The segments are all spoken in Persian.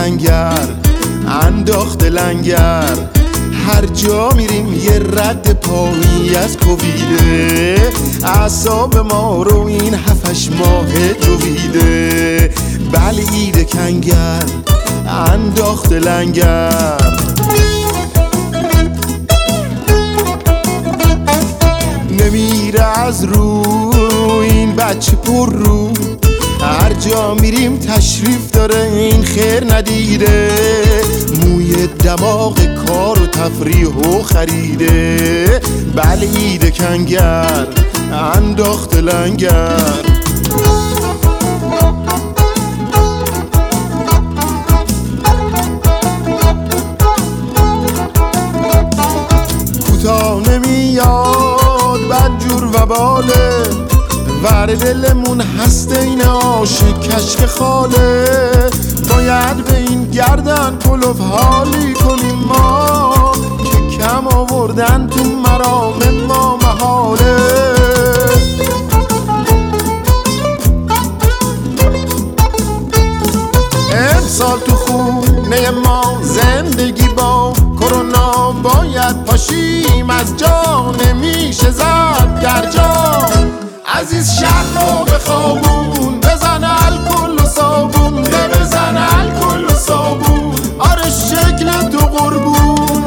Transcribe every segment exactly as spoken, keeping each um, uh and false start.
لنگر انداخته لنگر، هر جا میریم یه رد پایی از کوبیده، اعصاب ما رو این هفتش ماه دویده. بلعیده کنگر انداخته لنگر. نمیره از رو این بچه پر رو، هر جا میریم تشریف داره این خیر ندیده، موی دماغ کار و تفریح و خریده. بلعیده کنگر انداخته لنگر. کوتا نمیاد بدجور و باله، ور دلمون هست این عاشق کشک خاله. باید به این گردن کلوف حالی کنیم ما، که کم آوردن تو مرام ما محاله. امسال تو خونه ما زندگی با کرونا باید پاشیم از جا، نمیشه زد در جا. عزیز شهر رو به خوابون بزن الکل و صابون، بزن الکل و صابون، آره شکل تو قربون.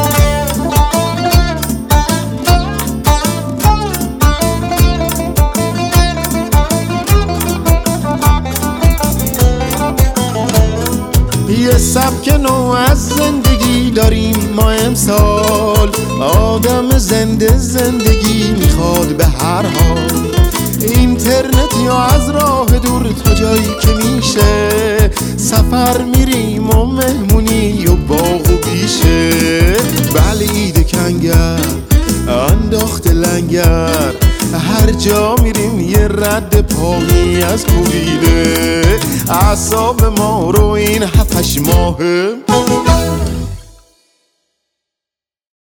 یه سبک نو از زندگی داریم ما امسال، آدم زنده زندگی میخواد به هر حال. اینترنت یا از راه دور تا جایی که میشه، سفر میریم و مهمونی و باغ و بیشه. بلعیده کنگر انداخته لنگر، هر جا میریم یه رد پایی از کوبیده، اعصاب ما رو این هفتش ماهه